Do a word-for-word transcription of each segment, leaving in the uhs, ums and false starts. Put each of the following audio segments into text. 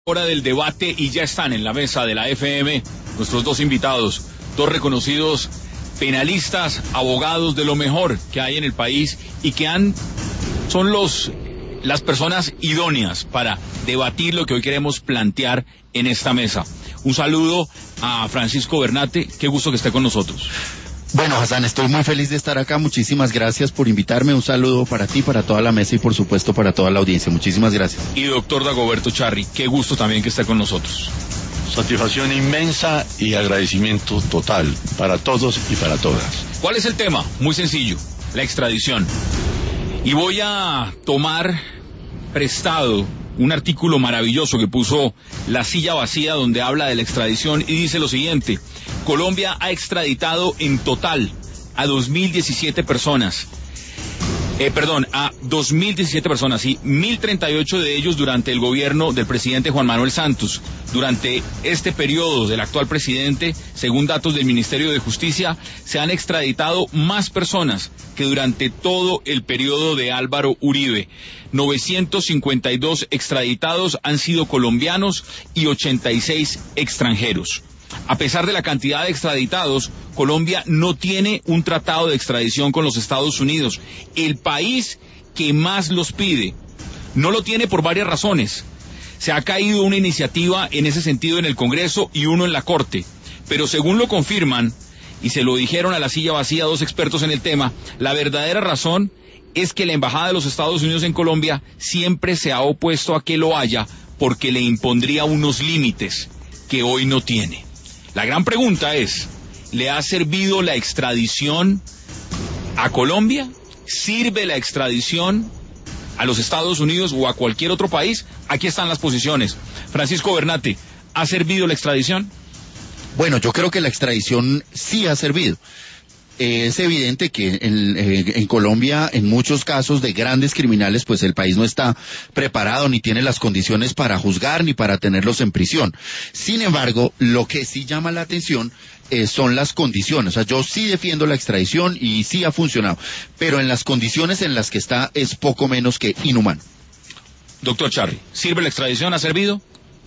Hora del debate y ya están en la mesa de la F M nuestros dos invitados, dos reconocidos penalistas, abogados de lo mejor que hay en el país y que han son los las personas idóneas para debatir lo que hoy queremos plantear en esta mesa. Un saludo a Francisco Bernate, qué gusto que esté con nosotros. Bueno, Hassan, estoy muy feliz de estar acá. Muchísimas gracias por invitarme. Un saludo para ti, para toda la mesa y por supuesto para toda la audiencia. Muchísimas gracias. Y doctor Dagoberto Charri, qué gusto también que esté con nosotros. Satisfacción inmensa y agradecimiento total para todos y para todas. ¿Cuál es el tema? Muy sencillo, la extradición. Y voy a tomar prestado un artículo maravilloso que puso La Silla Vacía, donde habla de la extradición y dice lo siguiente: Colombia ha extraditado en total a dos mil diecisiete personas, eh, perdón, a dos mil diecisiete personas, y mil treinta y ocho de ellos durante el gobierno del presidente Juan Manuel Santos. Durante este periodo del actual presidente, según datos del Ministerio de Justicia, se han extraditado más personas que durante todo el periodo de Álvaro Uribe. novecientos cincuenta y dos extraditados han sido colombianos y ochenta y seis extranjeros. A pesar de la cantidad de extraditados, Colombia no tiene un tratado de extradición con los Estados Unidos, el país que más los pide. No lo tiene por varias razones. Se ha caído una iniciativa en ese sentido en el Congreso y uno en la Corte, pero según lo confirman, y se lo dijeron a La Silla Vacía dos expertos en el tema, la verdadera razón es que la Embajada de los Estados Unidos en Colombia siempre se ha opuesto a que lo haya porque le impondría unos límites que hoy no tiene. La gran pregunta es, ¿le ha servido la extradición a Colombia? ¿Sirve la extradición a los Estados Unidos o a cualquier otro país? Aquí están las posiciones. Francisco Bernate, ¿ha servido la extradición? Bueno, yo creo que la extradición sí ha servido. Eh, es evidente que en, eh, en Colombia, en muchos casos de grandes criminales, pues el país no está preparado ni tiene las condiciones para juzgar ni para tenerlos en prisión. Sin embargo, lo que sí llama la atención eh, son las condiciones. O sea, yo sí defiendo la extradición y sí ha funcionado, pero en las condiciones en las que está es poco menos que inhumano. Doctor Charri, ¿sirve la extradición? ¿Ha servido?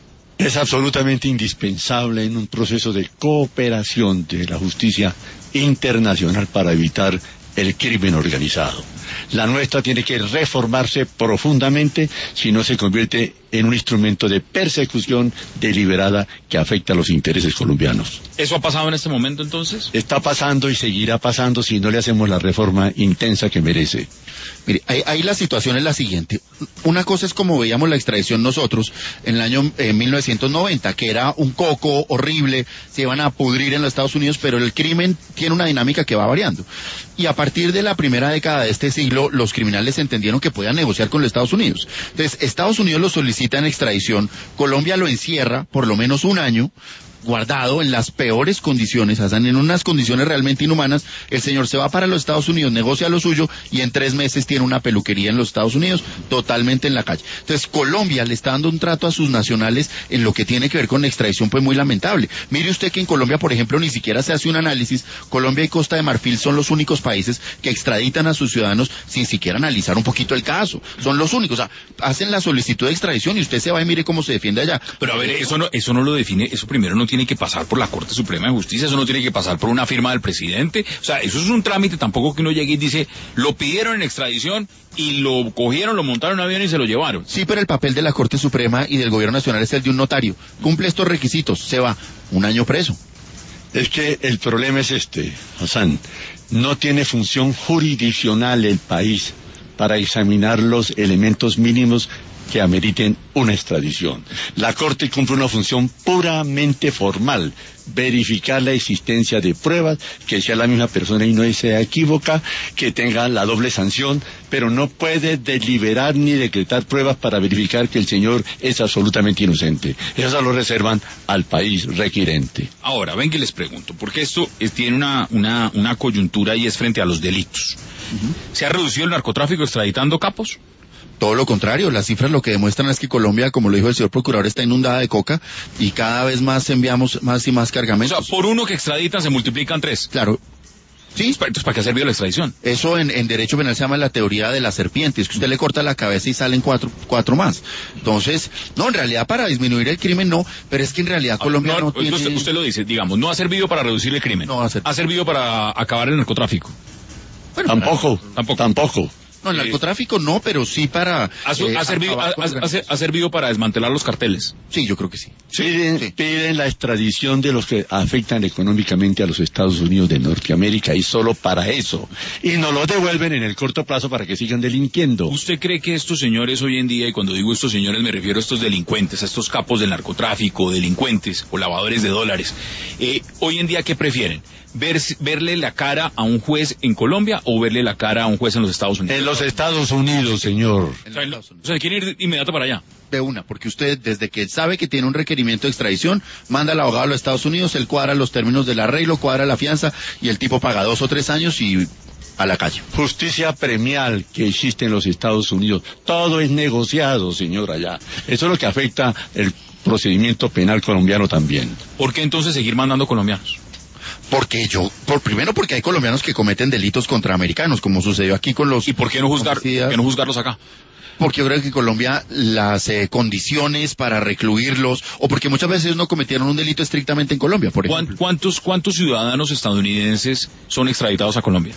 Es absolutamente indispensable en un proceso de cooperación de la justicia internacional para evitar el crimen organizado. La nuestra tiene que reformarse profundamente, si no se convierte en un instrumento de persecución deliberada que afecta a los intereses colombianos. ¿Eso ha pasado en este momento entonces? Está pasando y seguirá pasando si no le hacemos la reforma intensa que merece. Mire, ahí, ahí la situación es la siguiente. Una cosa es como veíamos la extradición nosotros en el año eh, mil novecientos noventa, que era un coco horrible, se iban a pudrir en los Estados Unidos, pero el crimen tiene una dinámica que va variando. Y a partir de la primera década de este siglo, los criminales entendieron que podían negociar con los Estados Unidos. Entonces, Estados Unidos lo solicita en extradición, Colombia lo encierra por lo menos un año, guardado en las peores condiciones, hasta en unas condiciones realmente inhumanas. El señor se va para los Estados Unidos, negocia lo suyo y en tres meses tiene una peluquería en los Estados Unidos, totalmente en la calle. Entonces Colombia le está dando un trato a sus nacionales en lo que tiene que ver con la extradición, pues muy lamentable. Mire usted que en Colombia, por ejemplo, ni siquiera se hace un análisis. Colombia y Costa de Marfil son los únicos países que extraditan a sus ciudadanos sin siquiera analizar un poquito el caso. Son los únicos. O sea, hacen la solicitud de extradición y usted se va y mire cómo se defiende allá. Pero a ver, eso no, eso no lo define, eso primero no tiene que pasar por la Corte Suprema de Justicia, eso no tiene que pasar por una firma del presidente. O sea, eso es un trámite, tampoco que uno llegue y dice, lo pidieron en extradición y lo cogieron, lo montaron en un avión y se lo llevaron. Sí, pero el papel de la Corte Suprema y del Gobierno Nacional es el de un notario. Cumple estos requisitos, se va un año preso. Es que el problema es este, Hassan, no tiene función jurisdiccional el país para examinar los elementos mínimos que ameriten una extradición. La Corte cumple una función puramente formal, verificar la existencia de pruebas, que sea la misma persona y no sea equívoca, que tenga la doble sanción, pero no puede deliberar ni decretar pruebas para verificar que el señor es absolutamente inocente. Eso lo reservan al país requirente. Ahora, ven que les pregunto, porque esto es, tiene una, una, una coyuntura y es frente a los delitos. Uh-huh. ¿Se ha reducido el narcotráfico extraditando capos? Todo lo contrario, las cifras lo que demuestran es que Colombia, como lo dijo el señor procurador, está inundada de coca y cada vez más enviamos más y más cargamentos. O sea, por uno que extraditan se multiplican tres. Claro. Sí. Entonces, ¿para qué ha servido la extradición? Eso en, en derecho penal se llama la teoría de la serpiente, es que usted le corta la cabeza y salen cuatro, cuatro más. Entonces, no, en realidad para disminuir el crimen no, pero es que en realidad Colombia no, no, no tiene... Usted, usted lo dice, digamos, no ha servido para reducir el crimen. No ha servido. Ha servido para acabar el narcotráfico. Bueno, tampoco, tampoco, tampoco. No, el narcotráfico no, pero sí para... ¿Ha, eh, ha, servido, ha, ha, ha servido para desmantelar los carteles? Sí, yo creo que sí. Piden, sí. piden la extradición de los que afectan económicamente a los Estados Unidos de Norteamérica y solo para eso. Y nos los devuelven en el corto plazo para que sigan delinquiendo. ¿Usted cree que estos señores hoy en día, y cuando digo estos señores me refiero a estos delincuentes, a estos capos del narcotráfico, delincuentes o lavadores de dólares, eh, hoy en día qué prefieren? Ver, verle la cara a un juez en Colombia o verle la cara a un juez en los Estados Unidos? En los Estados Unidos, señor. O sea, o sea, quiere ir inmediato para allá. De una, porque usted desde que sabe que tiene un requerimiento de extradición, manda al abogado a los Estados Unidos, él cuadra los términos del arreglo, cuadra la fianza y el tipo paga dos o tres años y a la calle. Justicia premial que existe en los Estados Unidos. Todo es negociado, señor, allá. Eso es lo que afecta el procedimiento penal colombiano también. ¿Por qué entonces seguir mandando colombianos? Porque yo, por primero porque hay colombianos que cometen delitos contra americanos, como sucedió aquí con los... ¿Y por qué no juzgar, por qué no juzgarlos acá? Porque yo creo que en Colombia las eh, condiciones para recluirlos, o porque muchas veces no cometieron un delito estrictamente en Colombia, por ejemplo. ¿Cuántos, cuántos ciudadanos estadounidenses son extraditados a Colombia?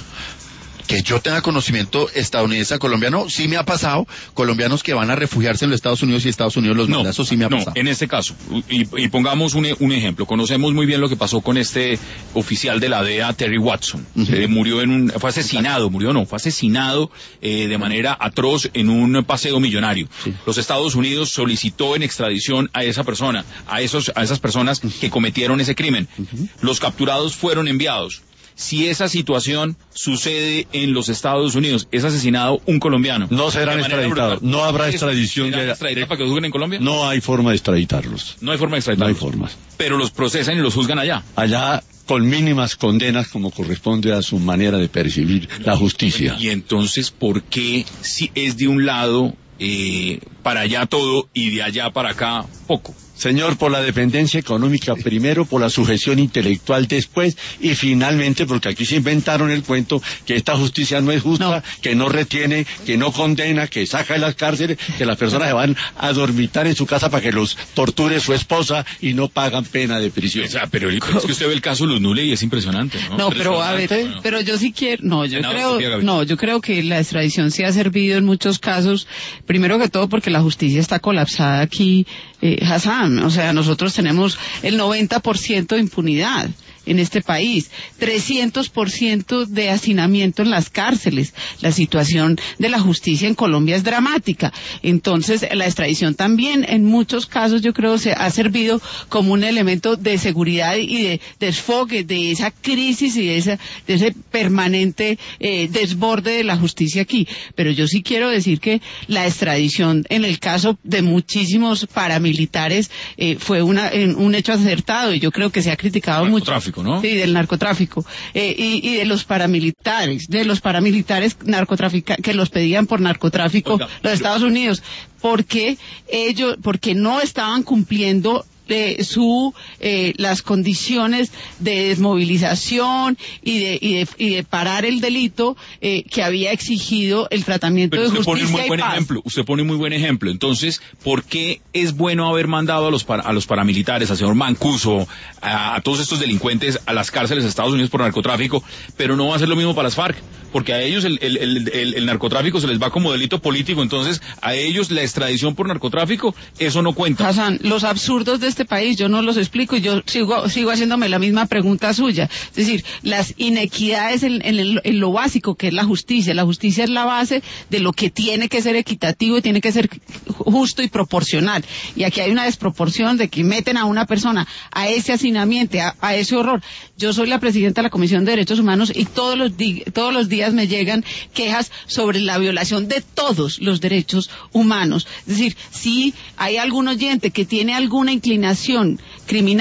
Que yo tenga conocimiento estadounidense a colombiano, sí me ha pasado, colombianos que van a refugiarse en los Estados Unidos y Estados Unidos los manda, no, eso sí me ha no, pasado. En este caso, y, y pongamos un, un ejemplo, conocemos muy bien lo que pasó con este oficial de la D E A, Terry Watson, uh-huh. eh, murió en un, fue asesinado, murió no, fue asesinado eh, de manera atroz en un paseo millonario. Sí. Los Estados Unidos solicitó en extradición a esa persona, a esos, a esas personas que cometieron ese crimen. Uh-huh. Los capturados fueron enviados. Si esa situación sucede en los Estados Unidos, es asesinado un colombiano. No serán extraditados. No habrá extradición. ¿Serán extraditados para que los juzguen en Colombia? No hay forma de extraditarlos. No hay forma de extraditarlos. No hay forma. Pero los procesan y los juzgan allá. Allá con mínimas condenas como corresponde a su manera de percibir la justicia. Y entonces, ¿por qué si es de un lado eh, para allá todo y de allá para acá poco? Señor, por la dependencia económica primero, por la sujeción intelectual después, y finalmente porque aquí se inventaron el cuento que esta justicia no es justa, no. que no retiene, que no condena, que saca de las cárceles, que las personas se van a dormitar en su casa para que los torture su esposa y no pagan pena de prisión. O sea, pero es que usted ve el caso de los Nule y es impresionante, ¿no? No, pero a ver, bueno. pero yo sí quiero, no, yo creo, no, yo creo que la extradición sí ha servido en muchos casos, primero que todo porque la justicia está colapsada aquí, eh, Hassan. O sea, nosotros tenemos el noventa por ciento de impunidad en este país, trescientos por ciento de hacinamiento en las cárceles. La situación de la justicia en Colombia es dramática. Entonces, la extradición también, en muchos casos, yo creo, se ha servido como un elemento de seguridad y de desfogue de esa crisis y de, esa, de ese permanente eh, desborde de la justicia aquí. Pero yo sí quiero decir que la extradición, en el caso de muchísimos paramilitares, eh, fue una, en, un hecho acertado, y yo creo que se ha criticado mucho. ¿No? Sí, del narcotráfico eh, y, y de los paramilitares, de los paramilitares narcotraficantes que los pedían por narcotráfico Oiga, los Estados pero... Unidos, porque ellos, porque no estaban cumpliendo de su eh, las condiciones de desmovilización y de y de, y de parar el delito eh, que había exigido el tratamiento Pero de usted justicia pone muy y buen paz. ejemplo, usted pone muy buen ejemplo. Entonces, ¿por qué es bueno haber mandado a los para, a los paramilitares, al señor Mancuso, a, a todos estos delincuentes a las cárceles de Estados Unidos por narcotráfico, pero no va a ser lo mismo para las FARC? Porque a ellos el, el, el, el, el narcotráfico se les va como delito político, entonces a ellos la extradición por narcotráfico, eso no cuenta. Hassan, los absurdos de este país, yo no los explico y yo sigo sigo haciéndome la misma pregunta suya. Es decir, las inequidades en, en, en lo básico que es la justicia. La justicia es la base de lo que tiene que ser equitativo y tiene que ser justo y proporcional. Y aquí hay una desproporción de que meten a una persona a ese hacinamiento, a, a ese horror. Yo soy la presidenta de la Comisión de Derechos Humanos y todos los, di todos los días me llegan quejas sobre la violación de todos los derechos humanos. Es decir, si hay algún oyente que tiene alguna inclinación criminal,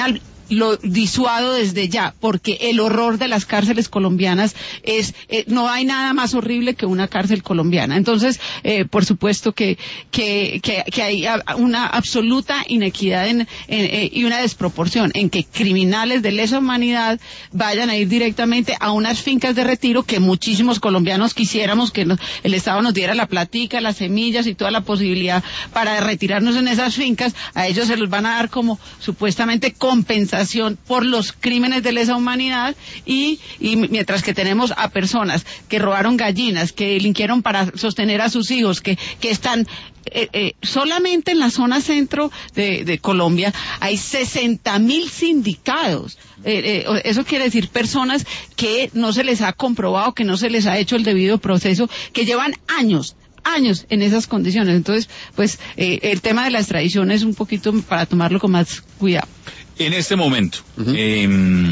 lo disuado desde ya, porque el horror de las cárceles colombianas es, eh, no hay nada más horrible que una cárcel colombiana. Entonces, eh, por supuesto que, que, que, que hay una absoluta inequidad en, en, eh, y una desproporción en que criminales de lesa humanidad vayan a ir directamente a unas fincas de retiro que muchísimos colombianos quisiéramos que nos, el Estado nos diera la platica, las semillas y toda la posibilidad para retirarnos en esas fincas. A ellos se los van a dar como supuestamente compensación por los crímenes de lesa humanidad y, y mientras que tenemos a personas que robaron gallinas, que delinquieron para sostener a sus hijos, que, que están Eh, eh, solamente en la zona centro de, de Colombia hay sesenta mil sindicados. Eh, eh, eso quiere decir personas que no se les ha comprobado, que no se les ha hecho el debido proceso, que llevan años años en esas condiciones. Entonces, pues, eh, el tema de la extradición es un poquito para tomarlo con más cuidado. En este momento, uh-huh. eh,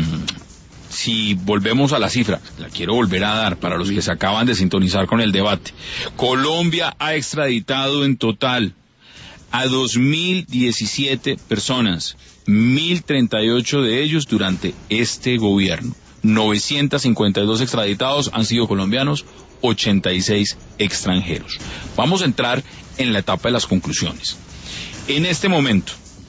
si volvemos a la cifra, la quiero volver a dar para los que se acaban de sintonizar con el debate. Colombia ha extraditado en total a dos mil diecisiete personas, mil treinta y ocho de ellos durante este gobierno. novecientos cincuenta y dos extraditados han sido colombianos, ochenta y seis extranjeros. Vamos a entrar en la etapa de las conclusiones. En este momento,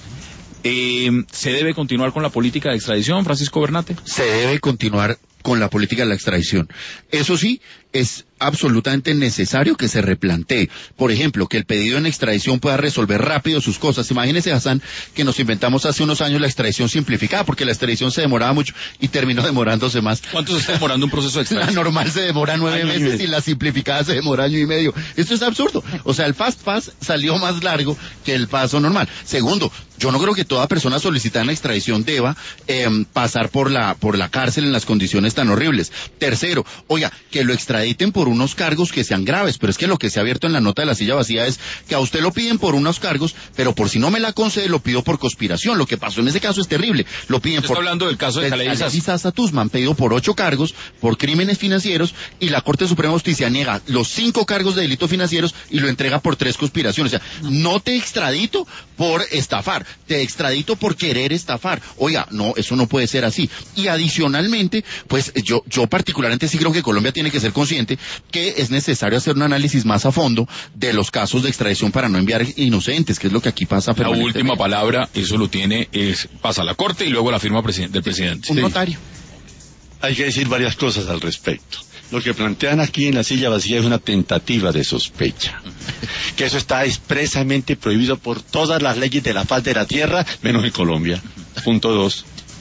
Eh, ¿se debe continuar con la política de extradición, Francisco Bernate? Se debe continuar con la política de la extradición. Eso sí, es absolutamente necesario que se replantee. Por ejemplo, que el pedido en extradición pueda resolver rápido sus cosas. Imagínese, Hassan, que nos inventamos hace unos años la extradición simplificada, porque la extradición se demoraba mucho y terminó demorándose más. ¿Cuánto se está demorando un proceso de extradición? La normal se demora nueve año meses y, y la simplificada se demora año y medio. Esto es absurdo. O sea, el fast pass salió más largo que el paso normal. Segundo, yo no creo que toda persona solicitada en extradición deba eh, pasar por la por la cárcel en las condiciones tan horribles. Tercero, oiga, que lo extraditen por unos cargos que sean graves, pero es que lo que se ha abierto en la nota de la silla vacía es que a usted lo piden por unos cargos, pero por si no me la concede lo pido por conspiración. Lo que pasó en ese caso es terrible. Lo piden ¿Usted por... está hablando del caso de Calais Sasa Tuzman, pedido por ocho cargos por crímenes financieros y la Corte Suprema de Justicia niega los cinco cargos de delitos financieros y lo entrega por tres conspiraciones. O sea, no te extradito por estafar, te extradito por querer estafar. Oiga, no, eso no puede ser así. Y adicionalmente, pues yo, yo particularmente sí creo que Colombia tiene que ser consciente que es necesario hacer un análisis más a fondo de los casos de extradición para no enviar inocentes, que es lo que aquí pasa. La última palabra, eso lo tiene, es pasa a la Corte y luego la firma presi- del presidente. Un sí. notario. Hay que decir varias cosas al respecto. Lo que plantean aquí en la silla vacía es una tentativa de sospecha. Que eso está expresamente prohibido por todas las leyes de la faz de la tierra, menos en Colombia. Punto dos.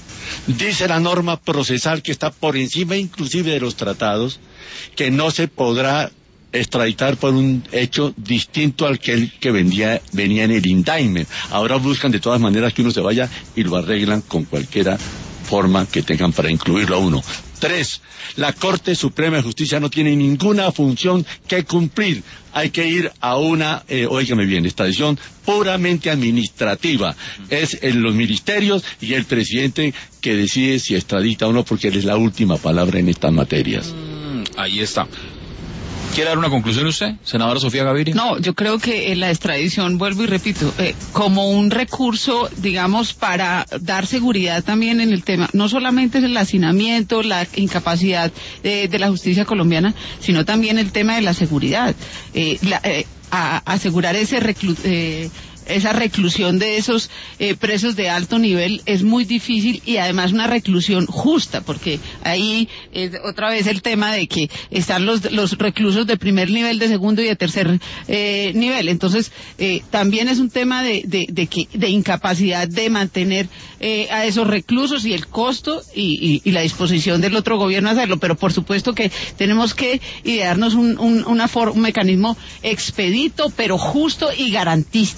Dice la norma procesal que está por encima inclusive de los tratados, que no se podrá extraditar por un hecho distinto al que el que venía, venía en el indictment. Ahora buscan de todas maneras que uno se vaya y lo arreglan con cualquiera forma que tengan para incluirlo a uno. Tres, la Corte Suprema de Justicia no tiene ninguna función que cumplir. Hay que ir a una, eh, óigame bien, extradición puramente administrativa. Es en los ministerios y el presidente que decide si extradita o no, porque él es la última palabra en estas materias. Mm, ahí está. ¿Quiere dar una conclusión usted, senadora Sofía Gaviria? No, yo creo que la extradición, vuelvo y repito, eh, como un recurso, digamos, para dar seguridad también en el tema, no solamente es el hacinamiento, la incapacidad de, de la justicia colombiana, sino también el tema de la seguridad. Eh, la, eh, a, asegurar ese reclu eh, esa reclusión de esos eh, presos de alto nivel es muy difícil y además una reclusión justa, porque ahí es otra vez el tema de que están los, los reclusos de primer nivel, de segundo y de tercer eh, nivel. Entonces, eh, también es un tema de, de, de, que, de incapacidad de mantener eh, a esos reclusos y el costo y, y, y la disposición del otro gobierno a hacerlo. Pero por supuesto que tenemos que idearnos un, un, una for un mecanismo expedito, pero justo y garantista.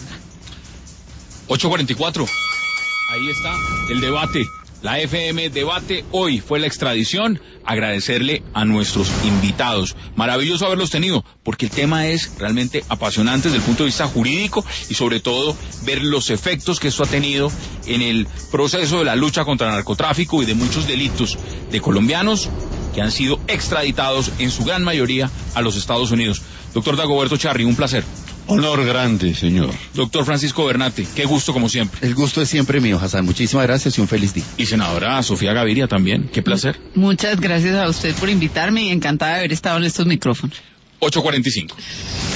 ocho cuarenta y cuatro. Ahí está el debate. La F M Debate hoy fue la extradición. Agradecerle a nuestros invitados. Maravilloso haberlos tenido, porque el tema es realmente apasionante desde el punto de vista jurídico y sobre todo ver los efectos que esto ha tenido en el proceso de la lucha contra el narcotráfico y de muchos delitos de colombianos que han sido extraditados en su gran mayoría a los Estados Unidos. Doctor Dagoberto Charri, un placer. Honor grande, señor. Doctor Francisco Bernate, qué gusto como siempre. El gusto es siempre mío, Hassan. Muchísimas gracias y un feliz día. Y senadora Sofía Gaviria también, qué placer. Muchas gracias a usted por invitarme y encantada de haber estado en estos micrófonos. ocho cuarenta y cinco.